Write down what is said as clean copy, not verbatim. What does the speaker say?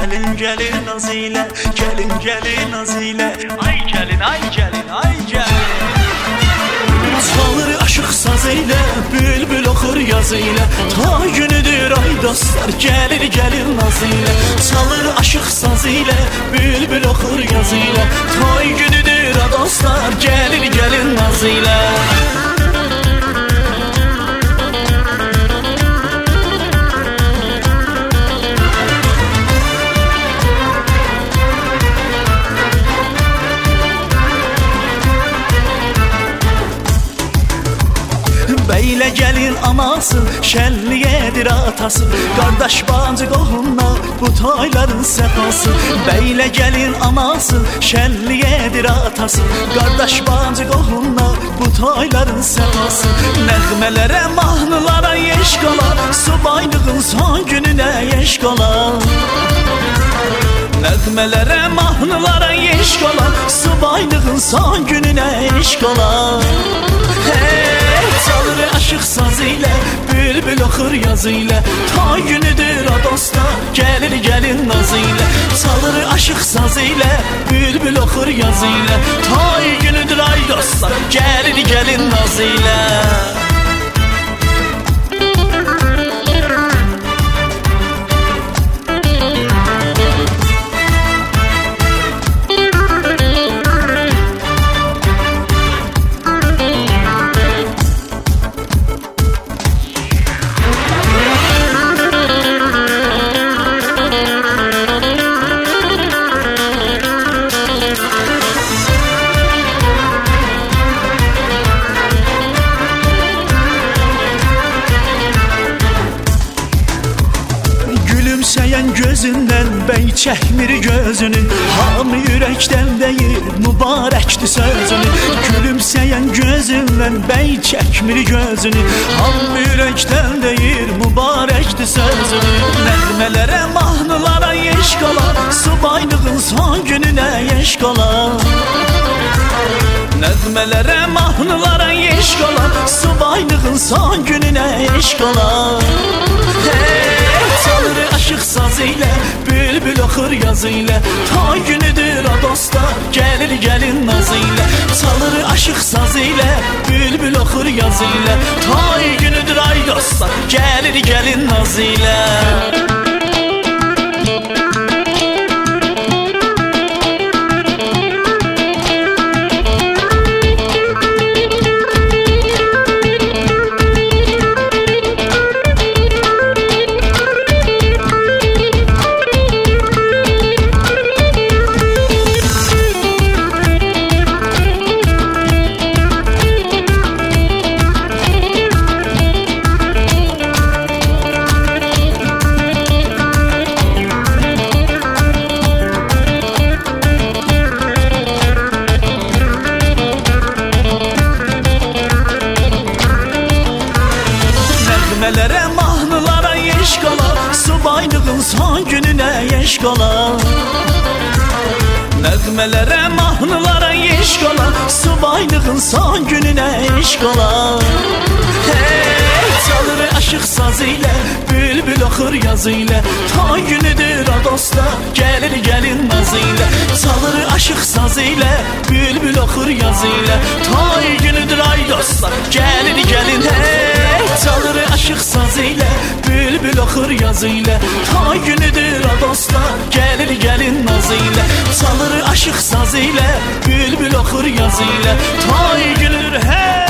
Gelin gelin naz ile, gelin gelin naz ile. Ay gelin, ay gelin, ay gelin. Çalır aşıq saz ilə, bülbül oxur yaz ilə. Ta günüdür ay dostlar, gəlir gəlir naz ilə. Çalır aşıq saz ilə, bülbül oxur yaz ilə. Ta günüdür ay dostlar, gəlir gəlir naz ilə. Beylə gəlin anası, şənliyedir atası. Qardaş bacı qohumla bu toyların səfası. Beylə gəlin anası, şənliyedir atası. Qardaş bacı qohumla bu toyların səfası. Nəğmələrə, mahnılara yeş qalar, subaylığın son gününə yeş qalar. Nəğmələrə, mahnılara yeş qalar, subaylığın son gününə yeş qalar. Çalır aşıq saz ilə, bülbül oxur yaz ilə. Ta günüdür o dostlar, gəlir gəlin naz ilə. Çalır aşıq saz ilə, bülbül oxur yaz ilə. Ta günüdür ay dostlar, gəlir gəlin naz ilə. Gülümseyen gözünden bey çəkmir gözünü. Hamı ürəkdən deyir mübarəkdir sözünü. Gülümseyen gözündən bey çəkmir gözünü. Hamı ürəkdən deyir mübarəkdir sözünü. Nəğmələrə, mahnılara yeş qalar, subaylığın son gününə yeş qalar. Nəğmələrə, mahnılara yeş qalar, subaylığın son gününə yeş qalar. Çalır aşıq saz ilə, bülbül oxur yaz ilə. Ta günüdür o dostlar, gəlir gəlin naz ilə. Çalır aşıq saz ilə, bülbül oxur yaz ilə. Ta günüdür ay dostlar, gəlir gəlin naz ilə. Nəğmələrə, mahnılara yeş qalar, subaylığın son gününə yeş qalar. Nəğmələrə, mahnılara yeş qalar, subaylığın son gününə yeş qalar. Çalır aşıq saz ilə, bülbül oxur yaz ilə. Ta günüdür o dostlar, gəlir gəlin naz ilə. Çalır aşıq saz ilə, bülbül oxur yaz ilə. Ta günüdür ay dostlar, gəlir gəlin. Çalır aşıq saz ilə, bülbül oxur yaz ilə. Ta günüdür o dostlar, gəlir gəlin naz ilə. Çalır aşıq saz ilə, bülbül oxur yaz ilə. Ta günüdür